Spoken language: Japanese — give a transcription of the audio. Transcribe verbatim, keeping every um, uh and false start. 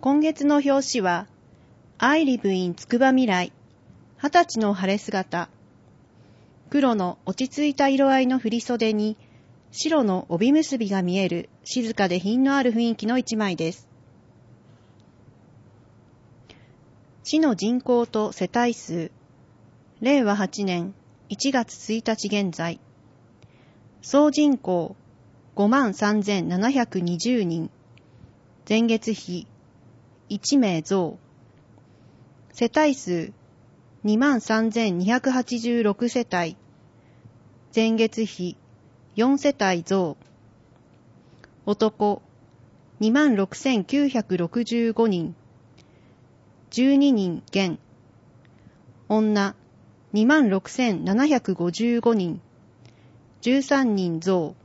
今月の表紙は、I live in つくばみらい、二十歳の晴れ姿。黒の落ち着いた色合いの振袖に、白の帯結びが見える静かで品のある雰囲気の一枚です。市の人口と世帯数、れいわはちねんいちがつついたち現在、総人口ごまんさんぜんななひゃくにじゅうにん、前月比いちめい増、世帯数にまんさんぜんにひゃくはちじゅうろくせたい、前月比よんせたい増、男にまんろくせんきゅうひゃくろくじゅうごにん、じゅうににん減、女にまんろくせんななひゃくごじゅうごにん、じゅうさんにん増、